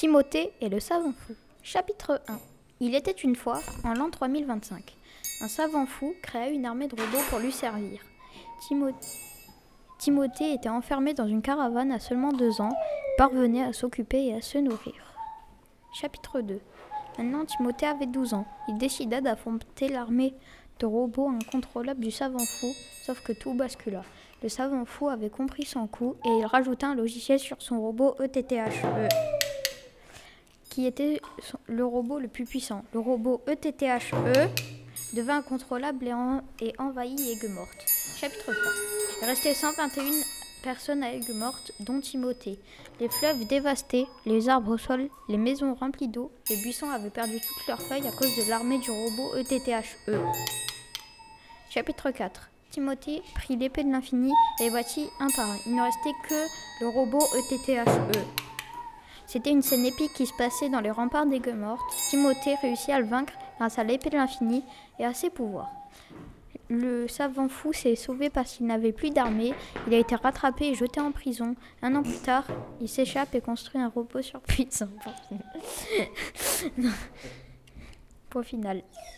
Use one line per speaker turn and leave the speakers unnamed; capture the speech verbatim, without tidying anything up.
Timothée et le savant fou. Chapitre un. Il était une fois, en l'an trois mille vingt-cinq. Un savant fou créa une armée de robots pour lui servir. Timo- Timothée était enfermé dans une caravane à seulement deux ans, il parvenait à s'occuper et à se nourrir. Chapitre deux. Maintenant Timothée avait douze ans. Il décida d'affronter l'armée de robots incontrôlables du savant fou, sauf que tout bascula. Le savant fou avait compris son coup et il rajouta un logiciel sur son robot E T T H E, qui était le robot le plus puissant. Le robot E T T H E devint incontrôlable et, en- et envahit Aigues-Mortes. Chapitre trois. Il restait cent vingt et une personnes à Aigues-Mortes, dont Timothée. Les fleuves dévastés, les arbres au sol, les maisons remplies d'eau, les buissons avaient perdu toutes leurs feuilles à cause de l'armée du robot E T T H E. Chapitre quatre. Timothée prit l'épée de l'infini et les battit un par un. Il ne restait que le robot E T T H E. C'était une scène épique qui se passait dans les remparts d'Aigues-Mortes. Timothée réussit à le vaincre grâce à l'épée de l'infini et à ses pouvoirs. Le savant fou s'est sauvé parce qu'il n'avait plus d'armée. Il a été rattrapé et jeté en prison. Un an plus tard, il s'échappe et construit un robot surpuissant. Point final.